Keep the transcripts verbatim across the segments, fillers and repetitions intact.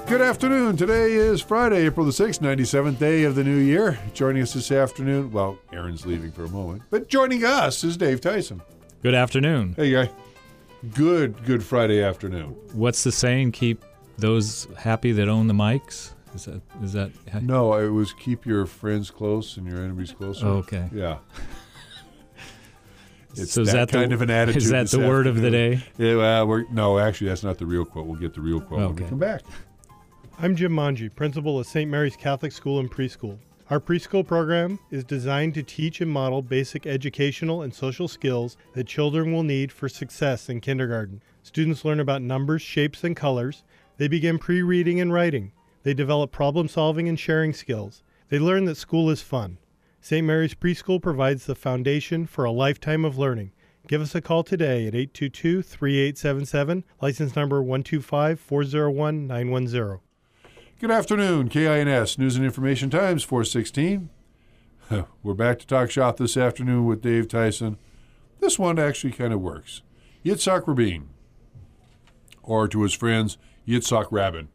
Good afternoon. Today is Friday, April the sixth, ninety-seventh day of the new year. Joining us this afternoon, well, Aaron's leaving for a moment, but joining us is Dave Tyson. Good afternoon. Hey, guy. Good, good Friday afternoon. What's the saying? Keep those happy that own the mics? Is that, is that? No, it was keep your friends close and your enemies closer. Oh, okay. Yeah. It's so is that, that kind the, of an attitude. Is that the afternoon. word of the day? Yeah, well, we're, no, actually, that's not the real quote. We'll get the real quote okay. when we come back. I'm Jim Manji, principal of Saint Mary's Catholic School and Preschool. Our preschool program is designed to teach and model basic educational and social skills that children will need for success in kindergarten. Students learn about numbers, shapes, and colors. They begin pre-reading and writing. They develop problem-solving and sharing skills. They learn that school is fun. Saint Mary's Preschool provides the foundation for a lifetime of learning. Give us a call today at eight two two, three eight seven seven, license number one two five, four zero one, nine one zero. Good afternoon, K I N S News and Information Times, four sixteen. We're back to talk shop this afternoon with Dave Tyson. This one actually kind of works. Yitzhak Rabin, or to his friends, Yitzhak Rabin.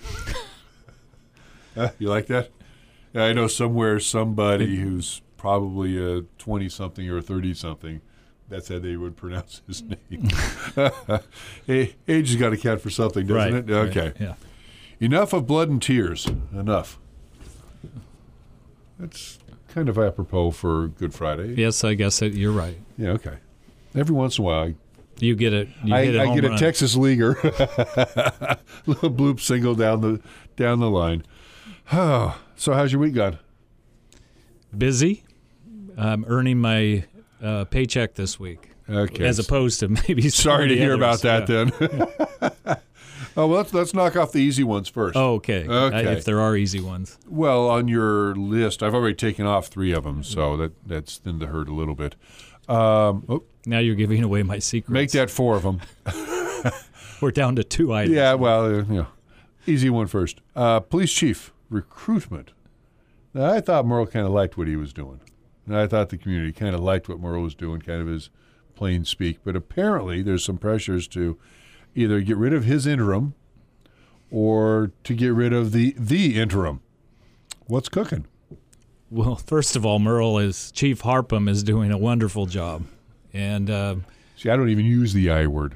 uh, you like that? I know somewhere somebody who's probably a twenty-something or a thirty-something, that's how they would pronounce his name. Hey, age has got to count for something, doesn't right, it? Okay. Right, yeah. Enough of blood and tears. Enough. That's kind of apropos for Good Friday. Yes, I guess that you're right. Yeah, okay. Every once in a while, I, You get it. You I, hit a I home get a run. Texas leaguer. Little bloop single down the down the line. Oh, so how's your week gone? Busy. I'm earning my uh, paycheck this week. Okay. As opposed to maybe some Sorry of to the hear others. about that Yeah. then. Oh, well, let's, let's knock off the easy ones first. Oh, okay. Okay. Uh, if there are easy ones. Well, on your list, I've already taken off three of them, so that, that's thinned the herd a little bit. Um, oh, Now you're giving away my secrets. make that four of them. We're down to two items. Yeah, well, uh, you know, easy one first. Uh, police chief recruitment. Now, I thought Merle kind of liked what he was doing. And I thought the community kind of liked what Merle was doing, kind of his plain speak. But apparently there's some pressures to either get rid of his interim or to get rid of the the interim. What's cooking? Well, first of all, Merle is Chief Harpham is doing a wonderful job, and uh, See, I don't even use the I word.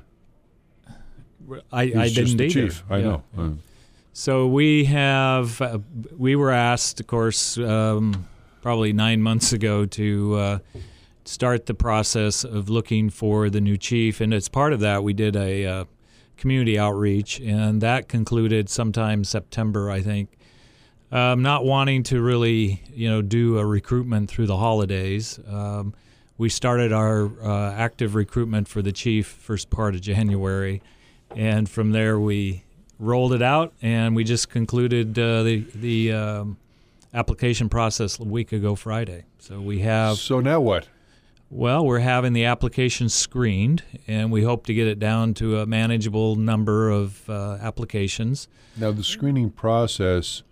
I, He's I just didn't the either. chief. I Yeah. know. Uh, So we have uh, we were asked, of course, um, probably nine months ago to uh, start the process of looking for the new chief, and as part of that, we did a uh, community outreach, and that concluded sometime September, I think. Um, not wanting to really, you know, do a recruitment through the holidays, um, we started our uh, active recruitment for the chief first part of January, and from there we rolled it out, and we just concluded uh, the the um, application process a week ago Friday. So we have. so now what? Well, we're having the application screened, and we hope to get it down to a manageable number of uh, applications. Now, the screening process,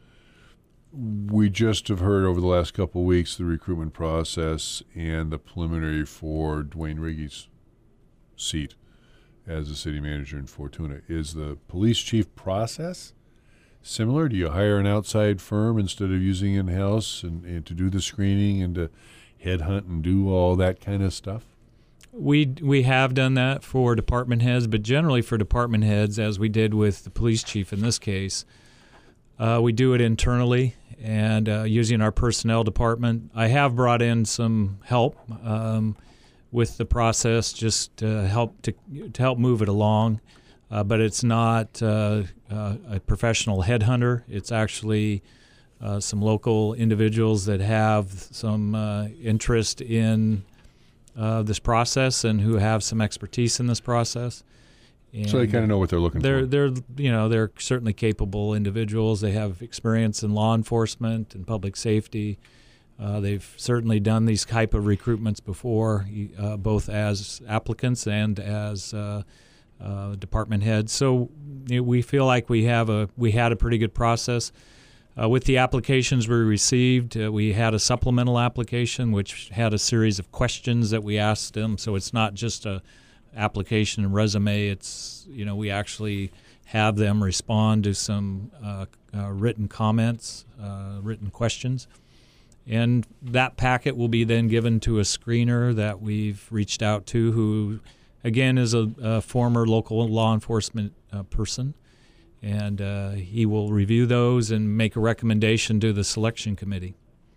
we just have heard over the last couple of weeks the recruitment process and the preliminary for Dwayne Riggy's seat as the city manager in Fortuna. Is the police chief process similar? Do you hire an outside firm instead of using in-house and, and to do the screening and to headhunt and do all that kind of stuff? We we have done that for department heads, but generally for department heads, as we did with the police chief in this case, uh, we do it internally and uh, using our personnel department. I have brought in some help um, with the process, just to help to to help move it along, uh, but it's not uh, uh, a professional headhunter. It's actually uh, some local individuals that have some uh, interest in Uh, this process and who have some expertise in this process. And So they kind of know what they're looking they're, for. They're, you know, they're certainly capable individuals. They have experience in law enforcement and public safety. Uh, they've certainly done these type of recruitments before, uh, both as applicants and as uh, uh, department heads. So you know, we feel like we have a we had a pretty good process. Uh, with the applications we received, uh, we had a supplemental application which had a series of questions that we asked them. So it's not just a, application and resume. It's, you know, we actually have them respond to some uh, uh, written comments, uh, written questions. And that packet will be then given to a screener that we've reached out to, who, again, is a, a former local law enforcement uh, person. And uh, he will review those and make a recommendation to the selection committee.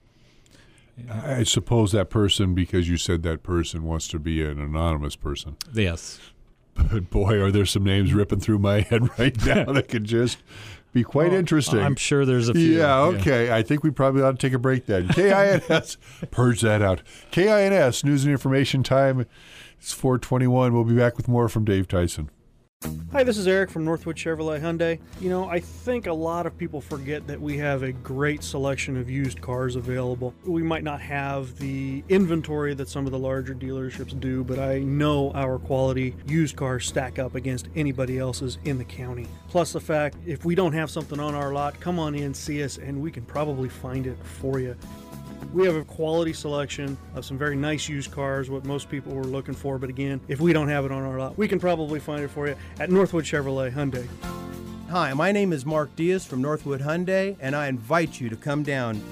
I suppose that person, because you said that person, wants to be an anonymous person. Yes. But boy, are there some names ripping through my head right now that could just be quite well, interesting. I'm sure there's a few. Yeah, okay. Yeah. I think we probably ought to take a break then. K I N S, purge that out. K I N S, News and Information Time. It's four twenty-one. We'll be back with more from Dave Tyson. Hi, this is Eric from Northwood Chevrolet Hyundai. You know, I think a lot of people forget that we have a great selection of used cars available. We might not have the inventory that some of the larger dealerships do, but I know our quality used cars stack up against anybody else's in the county. Plus the fact, if we don't have something on our lot, come on in, see us, and we can probably find it for you. We have a quality selection of some very nice used cars, what most people were looking for. But again, if we don't have it on our lot, we can probably find it for you at Northwood Chevrolet Hyundai. Hi, my name is Mark Diaz from Northwood Hyundai, and I invite you to come down.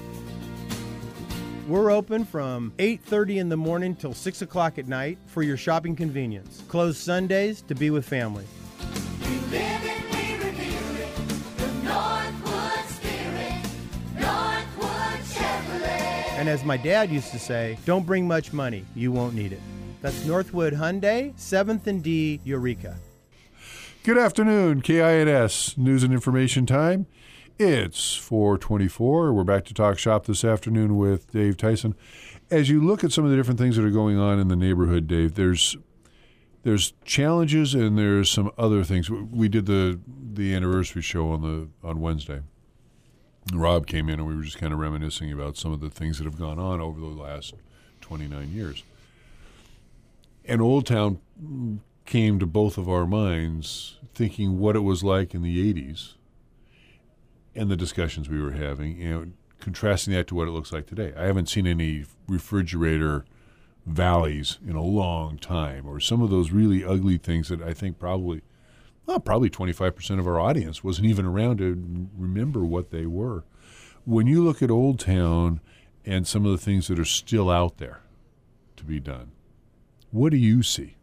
We're open from eight thirty in the morning till six o'clock at night for your shopping convenience. Closed Sundays to be with family. We live it, we reveal it, the Northwood spirit, Northwood Chevrolet. And as my dad used to say, don't bring much money, you won't need it. That's Northwood Hyundai, seventh and D, Eureka. Good afternoon, K I N S, News and Information Time. It's four twenty-four. We're back to Talk Shop this afternoon with Dave Tyson. As you look at some of the different things that are going on in the neighborhood, Dave, there's there's challenges and there's some other things. We did the the anniversary show on the on Wednesday. Rob came in and we were just kind of reminiscing about some of the things that have gone on over the last twenty-nine years. And Old Town came to both of our minds thinking what it was like in the eighties and the discussions we were having, you know, contrasting that to what it looks like today. I haven't seen any refrigerator valleys in a long time, or some of those really ugly things that I think probably Well, probably twenty-five percent of our audience wasn't even around to remember what they were. When you look at Old Town and some of the things that are still out there to be done, what do you see?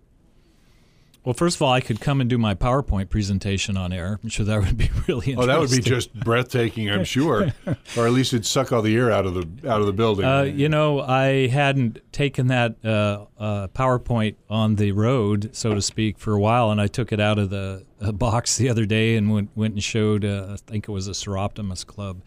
Well, first of all, I could come and do my PowerPoint presentation on air. I'm sure that would be really interesting. Oh, that would be just breathtaking, I'm sure. Or at least it'd suck all the air out of the out of the building. Uh, you know, I hadn't taken that uh, uh, PowerPoint on the road, so to speak, for a while, and I took it out of the uh, box the other day and went, went and showed, uh, I think it was a Seroptimus Club,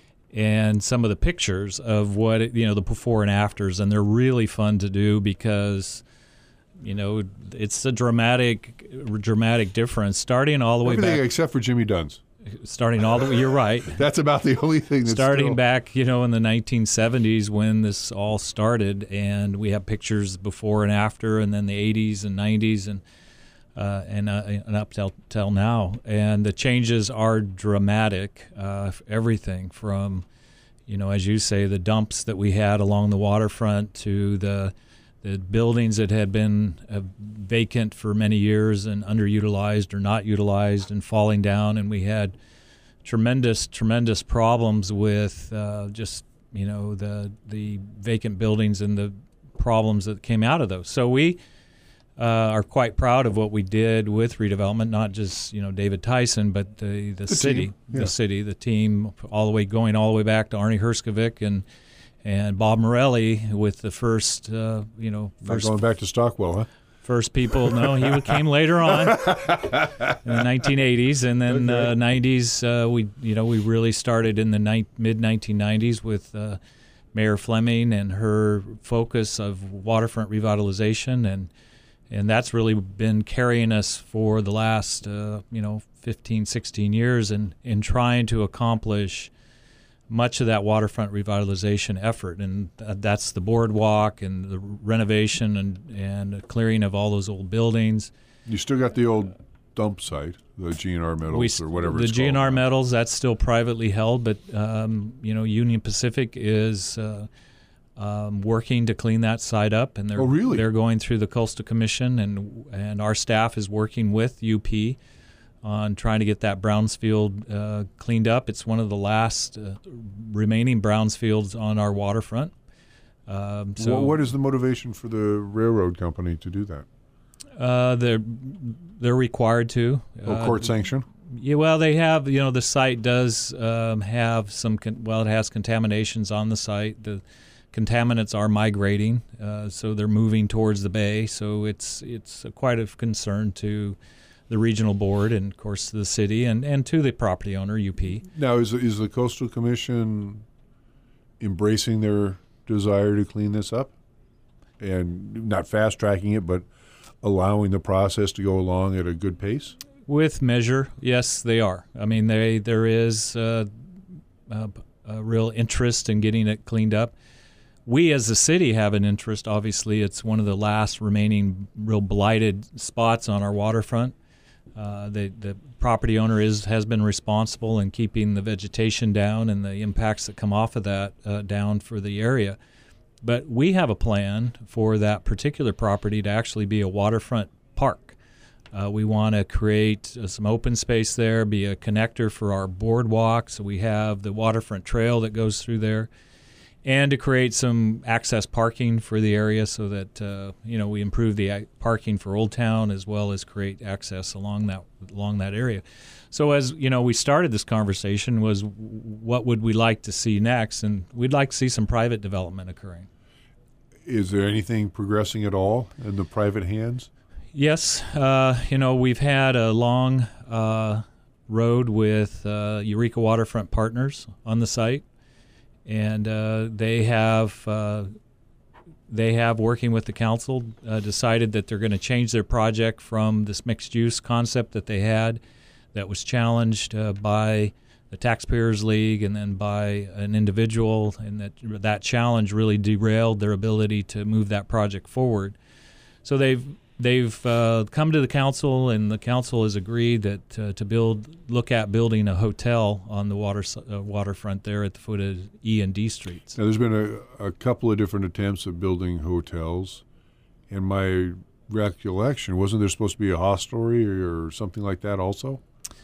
and some of the pictures of what, it, you know, the before and afters, and they're really fun to do because, you know, it's a dramatic, dramatic difference. Starting all the way Everything back, except for Jimmy Dunn's. Starting all the way, you're right. That's about the only thing that's starting still... back, you know, in the nineteen seventies when this all started, and we have pictures before and after, and then the eighties and nineties, and uh, and uh, and up till till now, and the changes are dramatic. Uh, everything from, you know, as you say, the dumps that we had along the waterfront to the the buildings that had been uh, vacant for many years and underutilized or not utilized and falling down, and we had tremendous, tremendous problems with uh, just, you know, the the vacant buildings and the problems that came out of those. So we uh, are quite proud of what we did with redevelopment, not just, you know, David Tyson, but the, the, The city, team, yeah. the city, the team, all the way going all the way back to Arnie Herskovic and and Bob Morelli with the first, uh, you know, Not first going back to Stockwell, huh? first people. No, he came later on in the nineteen eighties, and then Okay. uh, nineties. Uh, we, you know, we really started in the ni- mid nineteen nineties with uh, Mayor Fleming and her focus of waterfront revitalization, and and that's really been carrying us for the last, uh, you know, fifteen, sixteen years, in in trying to accomplish much of that waterfront revitalization effort, and th- that's the boardwalk and the renovation and and clearing of all those old buildings. You still got the old dump site, the G N R metals We s- or whatever the it's G N R called. metals, that's still privately held, but um, you know, Union Pacific is uh, um, working to clean that site up, and they're Oh, really? they're going through the Coastal Commission, and and our staff is working with U P on trying to get that Brownsfield uh, cleaned up. It's one of the last uh, remaining Brownsfields on our waterfront. Um, so Wha- what is the motivation for the railroad company to do that? uh, they're they're required to. Oh, Uh, court sanction? Yeah, well, they have, you know, the site does um, have some, con- well, it has contaminations on the site. The contaminants are migrating, uh, so they're moving towards the bay. So it's it's quite a concern to the regional board and, of course, the city and, and to the property owner, U P. Now, is is the Coastal Commission embracing their desire to clean this up, and not fast tracking it, but allowing the process to go along at a good pace? With measure, yes, they are. I mean, they there is uh, a, a real interest in getting it cleaned up. We as a city have an interest. Obviously, it's one of the last remaining real blighted spots on our waterfront. Uh, the the property owner is has been responsible in keeping the vegetation down and the impacts that come off of that uh, down for the area. But we have a plan for that particular property to actually be a waterfront park. Uh, we want to create uh, some open space there, be a connector for our boardwalk. So we have the waterfront trail that goes through there, and to create some access parking for the area so that uh, you know we improve the ac- parking for Old Town as well as create access along that along that area. So as you know, we started this conversation was what would we like to see next, and we'd like to see some private development occurring. Is there anything progressing at all in the private hands? Yes, uh, you know, we've had a long uh, road with uh, Eureka Waterfront Partners on the site, and uh, they have uh, they have working with the council uh, decided that they're going to change their project from this mixed use concept that they had, that was challenged uh, by the Taxpayers League and then by an individual, and that that challenge really derailed their ability to move that project forward. So they've They've uh, come to the council, and the council has agreed that uh, to build, look at building a hotel on the water uh, waterfront there at the foot of E and D streets. Now, there's been a, a couple of different attempts at building hotels. In my recollection, wasn't there supposed to be a hostelry or something like that also?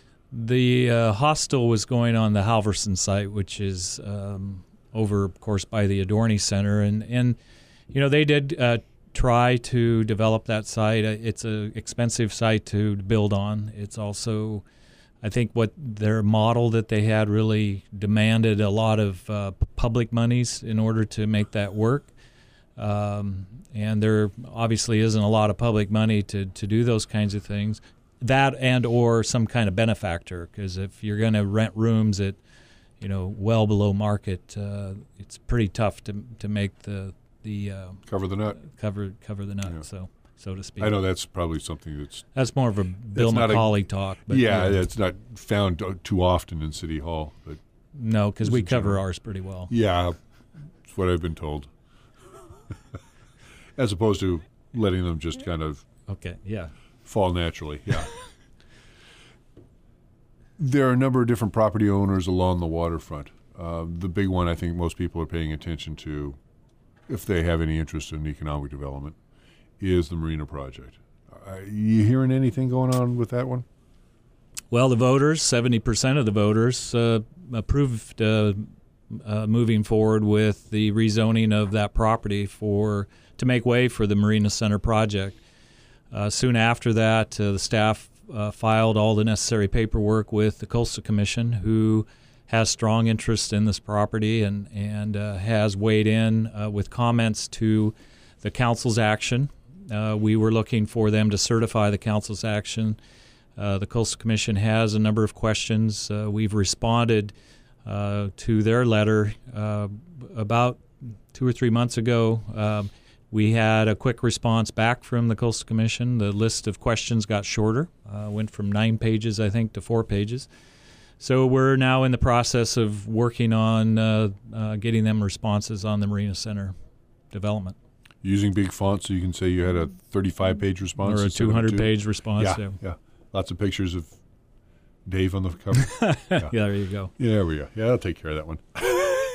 The uh, hostel was going on the Halverson site, which is um, over, of course, by the Adorney Center, and and you know they did. Uh, try to develop that site. It's an expensive site to build on. It's also, I think, what their model that they had really demanded a lot of uh, public monies in order to make that work. Um, and there obviously isn't a lot of public money to, to do those kinds of things. That and or some kind of benefactor, because if you're going to rent rooms at, you know, well below market, uh, it's pretty tough to to make the the uh, Cover the nut. cover cover the nut, Yeah. so so to speak. I know that's probably something that's That's more of a Bill not a- Macaulay talk. But yeah, it's not found t- too often in City Hall, but no, because we This is cover general. ours pretty well. yeah, that's what I've been told. As opposed to letting them just kind of Okay, yeah. fall naturally. Yeah. There are a number of different property owners along the waterfront. Uh, the big one I think most people are paying attention to, if they have any interest in economic development, is the Marina project. Uh, you hearing anything going on with that one? Well, the voters, seventy percent of the voters, uh, approved uh, uh, moving forward with the rezoning of that property for to make way for the Marina Center project. Uh, soon after that, uh, the staff uh, filed all the necessary paperwork with the Coastal Commission, who has strong interest in this property and, and uh, has weighed in uh, with comments to the council's action. Uh, we were looking for them to certify the council's action. Uh, the Coastal Commission has a number of questions. Uh, we've responded uh, to their letter uh, about two or three months ago. Um, we had a quick response back from the Coastal Commission. The list of questions got shorter, uh, went from nine pages, I think, to four pages. So we're now in the process of working on uh, uh, getting them responses on the Marina Center development. Using big font so you can say you had a thirty-five page response? Or a instead of two hundred two? page response. Yeah, Yeah. yeah. Lots of pictures of Dave on the cover. Yeah, there you go. Yeah, there we go. Yeah, I'll take care of that one.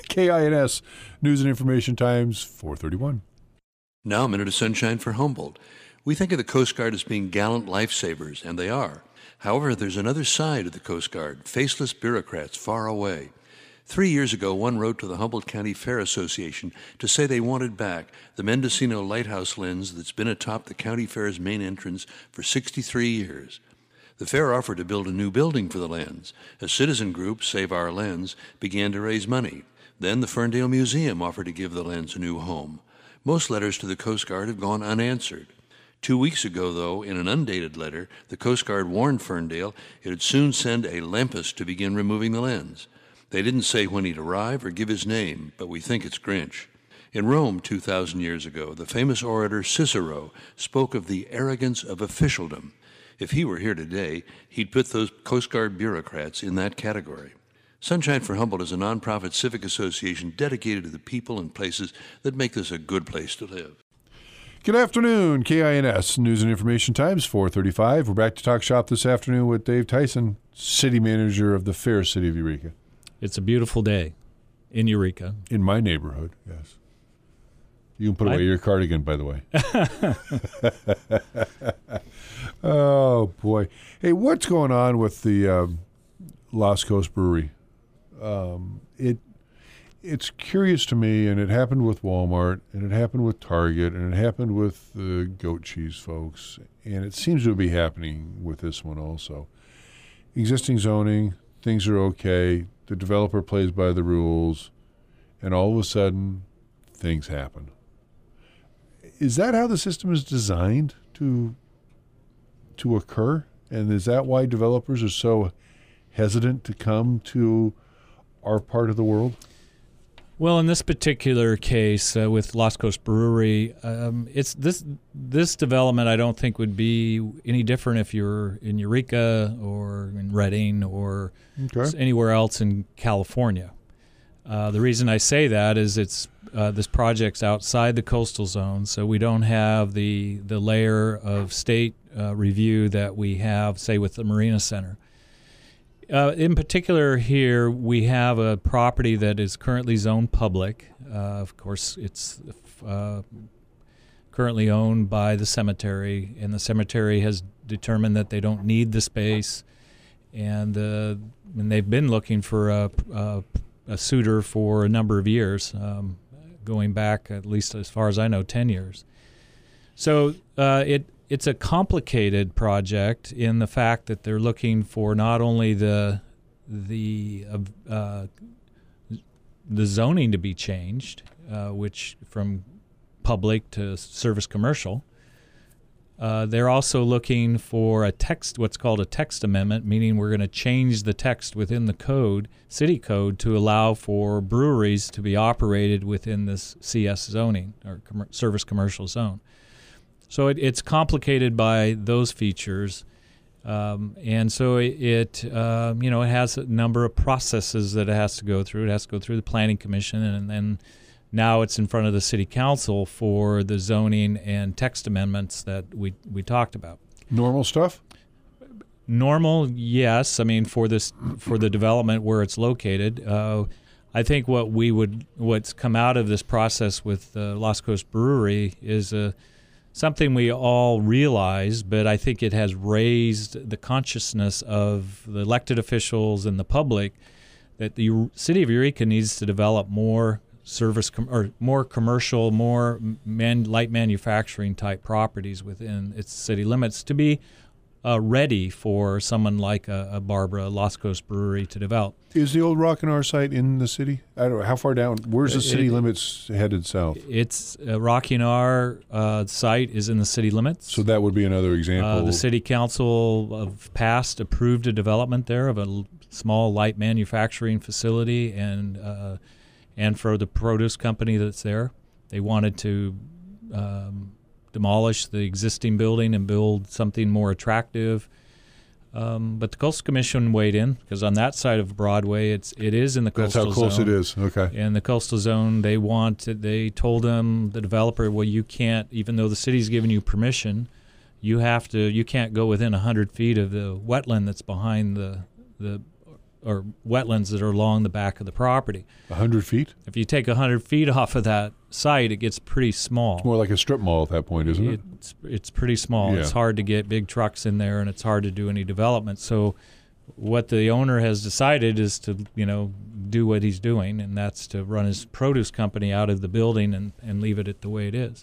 K I N S News and Information Times, four thirty-one. Now a minute of sunshine for Humboldt. We think of the Coast Guard as being gallant lifesavers, and they are. However, there's another side of the Coast Guard, faceless bureaucrats far away. Three years ago, one wrote to the Humboldt County Fair Association to say they wanted back the Mendocino Lighthouse lens that's been atop the county fair's main entrance for sixty-three years. The fair offered to build a new building for the lens. A citizen group, Save Our Lens, began to raise money. Then the Ferndale Museum offered to give the lens a new home. Most letters to the Coast Guard have gone unanswered. Two weeks ago, though, in an undated letter, the Coast Guard warned Ferndale it would soon send a Lampus to begin removing the lens. They didn't say when he'd arrive or give his name, but we think it's Grinch. In Rome two thousand years ago, the famous orator Cicero spoke of the arrogance of officialdom. If he were here today, he'd put those Coast Guard bureaucrats in that category. Sunshine for Humboldt is a nonprofit civic association dedicated to the people and places that make this a good place to live. Good afternoon, K I N S News and Information Times, four thirty-five. We're back to talk shop this afternoon with Dave Tyson, City Manager of the fair city of Eureka. It's a beautiful day in Eureka. In my neighborhood, yes. You can put away I... your cardigan, by the way. Oh, boy. Hey, what's going on with the um, Lost Coast Brewery? Um, it It's curious to me, and it happened with Walmart, and it happened with Target, and it happened with the goat cheese folks, and it seems to be happening with this one also. Existing zoning, things are okay, the developer plays by the rules, and all of a sudden, things happen. Is that how the system is designed to to occur? And is that why developers are so hesitant to come to our part of the world? Well, in this particular case uh, with Lost Coast Brewery, um, it's this this development I don't think would be any different if you're in Eureka or in Redding or okay. anywhere else in California. Uh, the reason I say that is it's uh, this project's outside the coastal zone, so we don't have the the layer of state uh, review that we have, say, with the Marina Center. Uh, in particular here, we have a property that is currently zoned public. Uh, of course, it's uh, currently owned by the cemetery, and the cemetery has determined that they don't need the space, and, uh, and they've been looking for a, a, a suitor for a number of years, um, going back at least as far as I know, ten years. So uh, it It's a complicated project in the fact that they're looking for not only the the uh, the zoning to be changed, uh, which from public to service commercial. Uh, they're also looking for a text, what's called a text amendment, meaning we're going to change the text within the code, city code, to allow for breweries to be operated within this C S zoning or com- service commercial zone. So it, it's complicated by those features, um, and so it, it uh, you know, it has a number of processes that it has to go through. It has to go through the Planning Commission, and then now it's in front of the City Council for the zoning and text amendments that we we talked about. Normal stuff? Normal, yes. I mean, for this for the development where it's located. Uh, I think what we would what's come out of this process with uh, Lost Coast Brewery is a something we all realize, but I think it has raised the consciousness of the elected officials and the public that the city of Eureka needs to develop more service com- or more commercial, more man- light manufacturing type properties within its city limits to be uh, ready for someone like a, a Barbara Lost Coast Brewery to develop. Is the old Rock and R site in the city? I don't know. How far down? Where's the city it, limits headed south? It's uh, Rocky and R uh, site is in the city limits. So that would be another example. Uh, the city council of past approved a development there of a l- small light manufacturing facility, and uh, and for the produce company that's there, they wanted to um, demolish the existing building and build something more attractive. Um, but the Coastal Commission weighed in because on that side of Broadway, it's it is in the coastal zone. That's how close zone. it is. Okay. In the coastal zone, they want they told them the developer, well, you can't, even though the city's given you permission, you have to you can't go within a hundred feet of the wetland that's behind the the or wetlands that are along the back of the property. A hundred feet? If you take a hundred feet off of that site, it gets pretty small. It's more like a strip mall at that point, isn't it? It's it's pretty small. Yeah. It's hard to get big trucks in there, and it's hard to do any development. So, what the owner has decided is to, you know, do what he's doing, and that's to run his produce company out of the building and, and leave it at the way it is.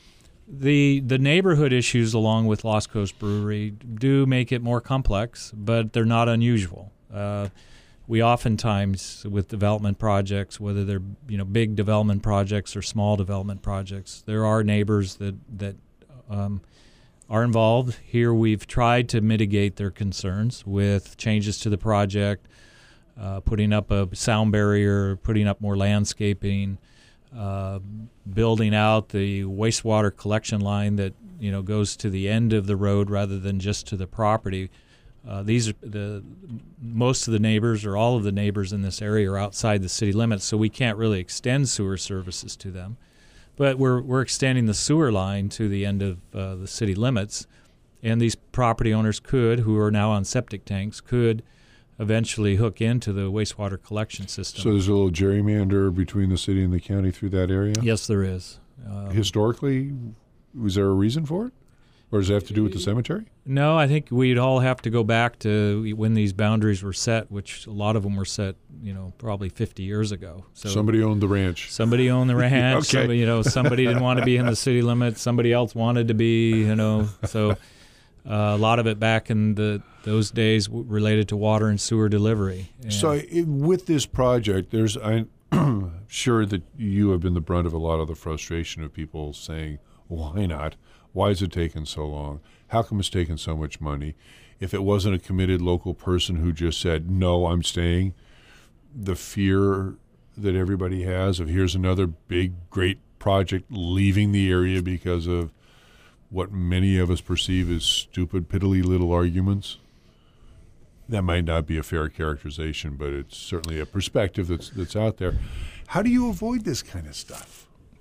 The the neighborhood issues along with Lost Coast Brewery do make it more complex, but they're not unusual. Uh, we oftentimes, with development projects, whether they're you know big development projects or small development projects, there are neighbors that that um, are involved. Here we've tried to mitigate their concerns with changes to the project, uh, putting up a sound barrier, putting up more landscaping, uh, building out the wastewater collection line that you know goes to the end of the road rather than just to the property. Uh, these are the most of the neighbors, or all of the neighbors in this area, are outside the city limits, so we can't really extend sewer services to them. But we're we're extending the sewer line to the end of uh, the city limits, and these property owners could, who are now on septic tanks, could eventually hook into the wastewater collection system. So there's a little gerrymander between the city and the county through that area? Yes, there is. Um, Historically, was there a reason for it? Or does it have to do with the cemetery? No, I think we'd all have to go back to when these boundaries were set, which a lot of them were set, you know, probably fifty years ago. So Somebody owned the ranch. Somebody owned the ranch. Okay. Somebody, you know, somebody didn't want to be in the city limits. Somebody else wanted to be, you know. So uh, a lot of it back in the those days w- related to water and sewer delivery. And So it, with this project, there's I'm sure that you have been the brunt of a lot of the frustration of people saying, why not? Why is it taking so long? How come it's taking so much money? If it wasn't a committed local person who just said, no, I'm staying, the fear that everybody has of here's another big, great project leaving the area because of what many of us perceive as stupid, piddly little arguments, that might not be a fair characterization, but it's certainly a perspective that's that's out there. How do you avoid this kind of stuff?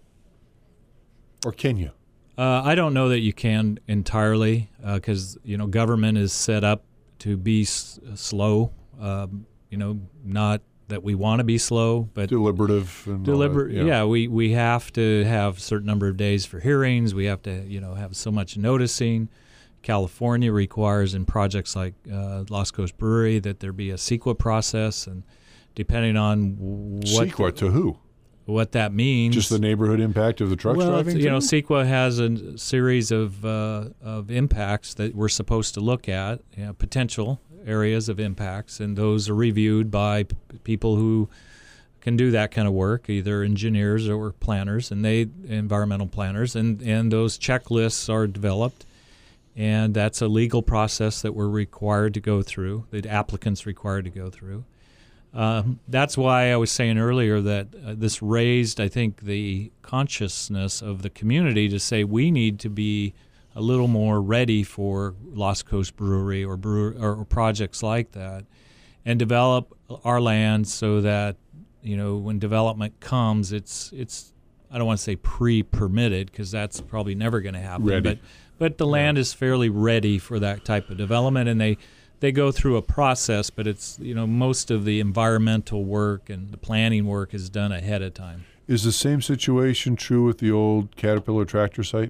Or can you? Uh, I don't know that you can entirely, because uh, you know government is set up to be s- slow. Um, you know, not that we want to be slow, but Deliberative. And deliberate. all that, Yeah, we, we have to have a certain number of days for hearings. We have to you know have so much noticing. California requires in projects like uh, Lost Coast Brewery that there be a CEQA process, and depending on what CEQA to who? what that means. Just the neighborhood impact of the trucks well, driving? it's- you know, through? CEQA has a series of uh, of impacts that we're supposed to look at, you know, potential areas of impacts, and those are reviewed by p- people who can do that kind of work, either engineers or planners, and they environmental planners, and, and those checklists are developed, and that's a legal process that we're required to go through, the applicant's required to go through. Um, that's why I was saying earlier that uh, this raised, I think, the consciousness of the community to say we need to be a little more ready for Lost Coast Brewery or, brewer, or projects like that, and develop our land so that, you know, when development comes, it's it's I don't want to say pre-permitted because that's probably never going to happen, Ready. but but the land is fairly ready for that type of development, and they. They go through a process, but it's, you know, most of the environmental work and the planning work is done ahead of time. Is the same situation true with the old Caterpillar tractor site?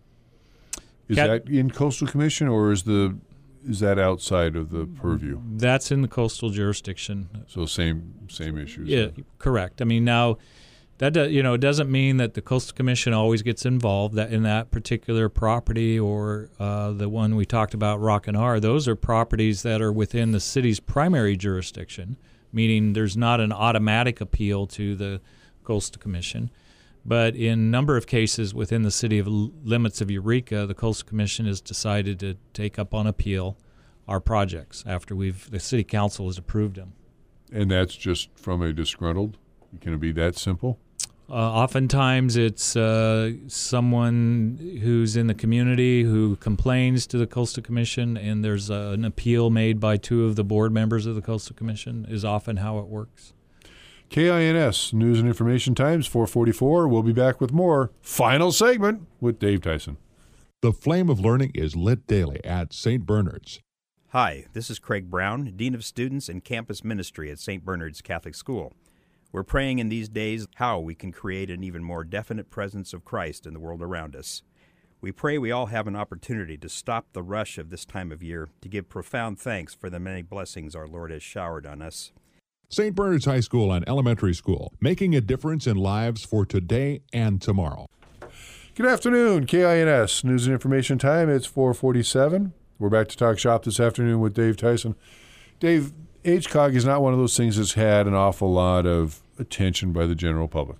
Is Cat- that in Coastal Commission, or is the is that outside of the purview? That's in the coastal jurisdiction. So same same issues. Yeah, correct. I mean, now that do, you know, it doesn't mean that the Coastal Commission always gets involved that in that particular property or uh, the one we talked about, Rock and R. Those are properties that are within the city's primary jurisdiction, meaning there's not an automatic appeal to the Coastal Commission. But in a number of cases within the city of limits of Eureka, the Coastal Commission has decided to take up on appeal our projects after we've the city council has approved them. And that's just from a disgruntled? Can it be that simple? Uh, oftentimes it's uh, someone who's in the community who complains to the Coastal Commission, and there's uh, an appeal made by two of the board members of the Coastal Commission is often how it works. K I N S, News and Information Times, four forty-four. We'll be back with more. Final segment with Dave Tyson. The flame of learning is lit daily at Saint Bernard's. Hi, this is Craig Brown, Dean of Students and Campus Ministry at Saint Bernard's Catholic School. We're praying in these days how we can create an even more definite presence of Christ in the world around us. We pray we all have an opportunity to stop the rush of this time of year, to give profound thanks for the many blessings our Lord has showered on us. Saint Bernard's High School and Elementary School, making a difference in lives for today and tomorrow. Good afternoon, K I N S News and Information Time. It's four forty-seven. We're back to talk shop this afternoon with Dave Tyson. Dave, H C O G is not one of those things that's had an awful lot of attention by the general public.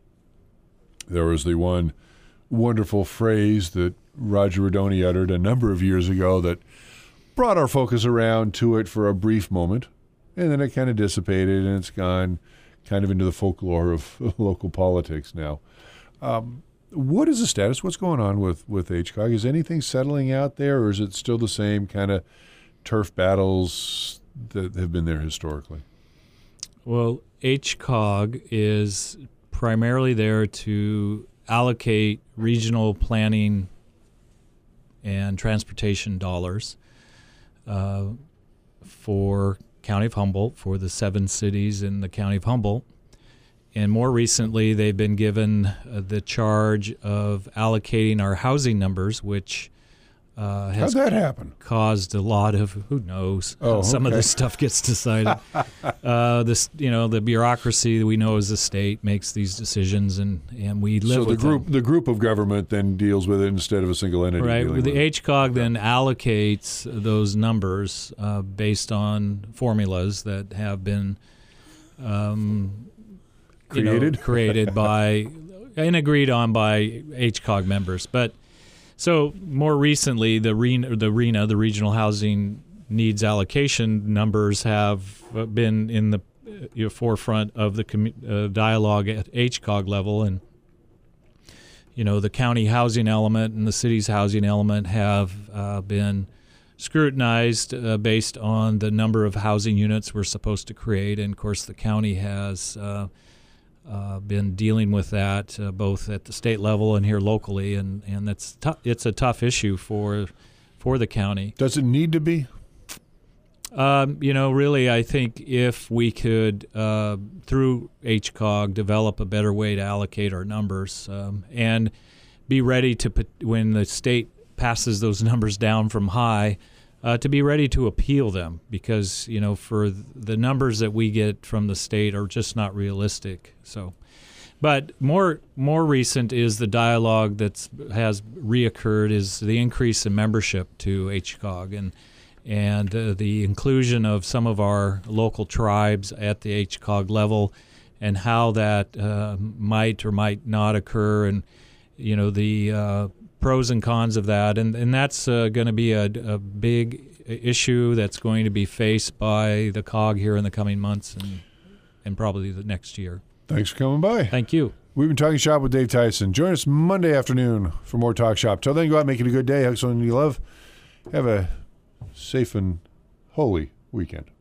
There was the one wonderful phrase that Roger Rodoni uttered a number of years ago that brought our focus around to it for a brief moment, and then it kind of dissipated, and it's gone kind of into the folklore of local politics now. Um, what is the status? What's going on with, with H C O G? Is anything settling out there, or is it still the same kind of turf battles that have been there historically? Well, H C O G is primarily there to allocate regional planning and transportation dollars uh, for County of Humboldt, for the seven cities in the County of Humboldt. And more recently, they've been given uh, the charge of allocating our housing numbers, which uh, has How'd that happen? caused a lot of, who knows, Oh, some of okay. this stuff gets decided. uh, this, you know, the bureaucracy that we know as the state makes these decisions, and, and we live So the with group them. the group of government then deals with it instead of a single entity. Right. dealing The with it. H C O G then allocates those numbers uh, based on formulas that have been um, you know, Created? created by and agreed on by H C O G members. But so more recently, the RENA, the RENA, the Regional Housing Needs Allocation numbers have uh, been in the uh, you know, forefront of the commu- uh, dialogue at H C O G level, and you know, the county housing element and the city's housing element have uh, been scrutinized uh, based on the number of housing units we're supposed to create. And, of course, the county has uh, uh, been dealing with that uh, both at the state level and here locally, and, and that's tou- it's a tough issue for for the county. Does it need to be? Um, you know, really, I think if we could, uh, through H C O G, develop a better way to allocate our numbers um, and be ready to, put, when the state passes those numbers down from high, uh, to be ready to appeal them, because, you know, for the numbers that we get from the state are just not realistic. So, but more more recent is the dialogue that's has reoccurred is the increase in membership to H C O G, and and uh, the inclusion of some of our local tribes at the H C O G level, and how that uh, might or might not occur, and you know the uh, pros and cons of that, and and that's uh, going to be a, a big issue that's going to be faced by the C O G here in the coming months and and probably the next year. Thanks for coming by. Thank you. We've been talking shop with Dave Tyson. Join us Monday afternoon for more Talk Shop. Till then, go out and make it a good day. Hug someone you love. Have a safe and holy weekend.